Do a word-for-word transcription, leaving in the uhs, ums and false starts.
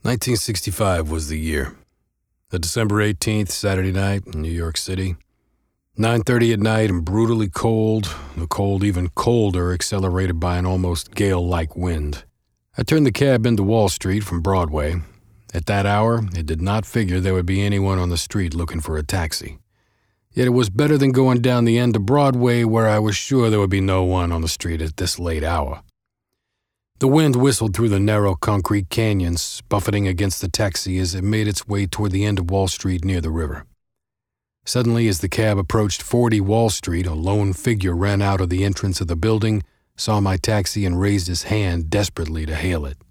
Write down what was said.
nineteen sixty-five was the year. A December eighteenth, Saturday night in New York City. nine thirty at night and brutally cold, the cold even colder accelerated by an almost gale-like wind. I turned the cab into Wall Street from Broadway. At that hour, it did not figure there would be anyone on the street looking for a taxi. Yet it was better than going down the end of Broadway where I was sure there would be no one on the street at this late hour. The wind whistled through the narrow concrete canyons, buffeting against the taxi as it made its way toward the end of Wall Street near the river. Suddenly, as the cab approached forty Wall Street, a lone figure ran out of the entrance of the building, saw my taxi, and raised his hand desperately to hail it.